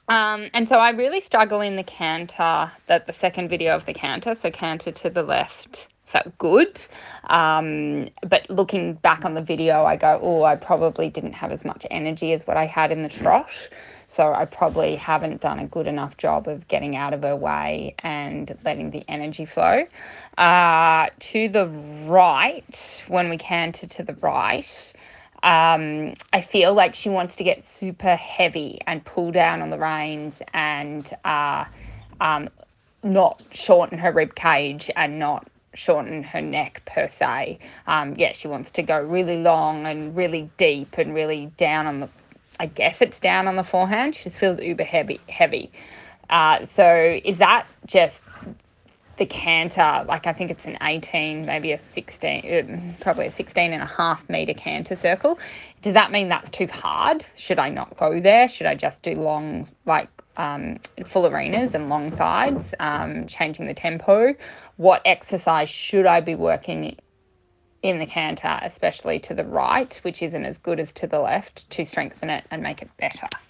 And so I really struggle in the canter, that the second video of the canter, so canter to the left felt good. But looking back on the video, I go, oh, I probably didn't have as much energy as what I had in the trot. So I probably haven't done a good enough job of getting out of her way and letting the energy flow. To the right, when we canter to the right, I feel like she wants to get super heavy and pull down on the reins and um, not shorten her rib cage and not shorten her neck per se. Yeah, she wants to go really long and really deep and really down on the. I guess it's down on the forehand. She just feels uber heavy. So is that just the canter? Like, I think it's an 18, maybe a 16, probably a 16.5 meter canter circle. Does that mean that's too hard? Should I not go there? Should I just do long, like full arenas and long sides, changing the tempo? What exercise should I be working in the canter, especially to the right, which isn't as good as to the left, to strengthen it and make it better?